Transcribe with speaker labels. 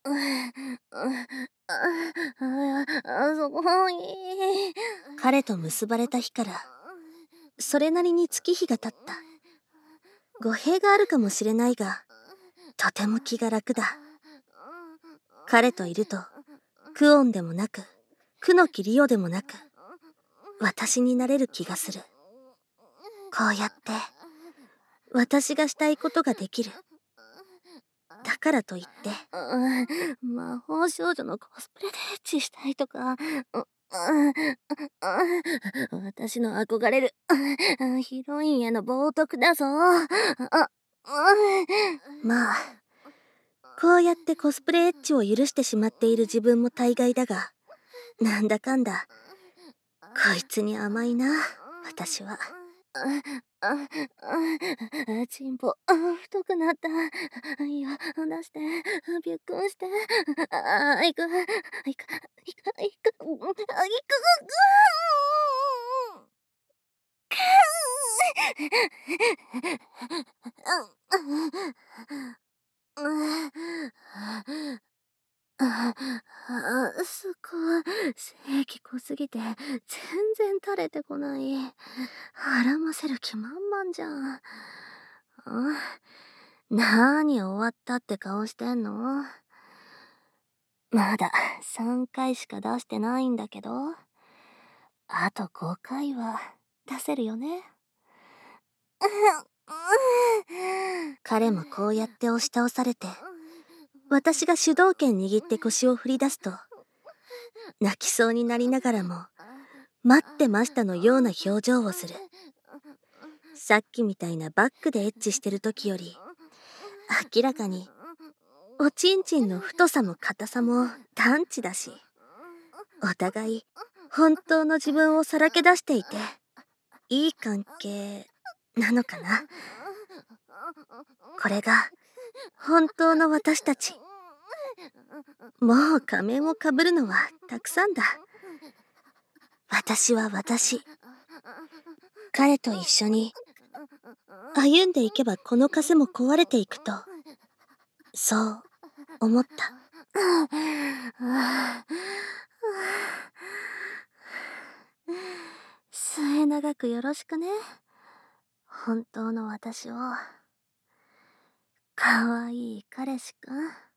Speaker 1: そこに。彼と結ばれた日から、それなりに月日が経った。語弊があるかもしれないが、とても気が楽だ。彼といると、クオンでもなく、クノキリオでもなく、私になれる気がする。こうやって、私がしたいことができる。だからといって、魔法少女のコスプレでエッチしたいとか、私の憧れるヒロインへの冒涜だぞ。まあ、こうやってコスプレエッチを許してしまっている自分も大概だが、なんだかんだ、こいつに甘いな、私は。チンポ、太くなった。いや、出して、びっくりして。いく、いく、いく、いく、いく、すごい。精液濃すぎて、全然垂れてこない。腹ませる気満々じゃん。なーに終わったって顔してんの？まだ3回しか出してないんだけど、あと5回は出せるよね。彼もこうやって押し倒されて、私が主導権握って腰を振り出すと、泣きそうになりながらも、待ってましたのような表情をする。さっきみたいなバックでエッチしてる時より、明らかに、おちんちんの太さも硬さも段地だし、お互い本当の自分をさらけ出していて、いい関係なのかな。これが本当の私たち。もう仮面をかぶるのはたくさんだ。私は私。彼と一緒に歩んでいけばこの枷も壊れていくと、そう思った。末永くよろしくね。本当の私を。かわいい彼氏くん。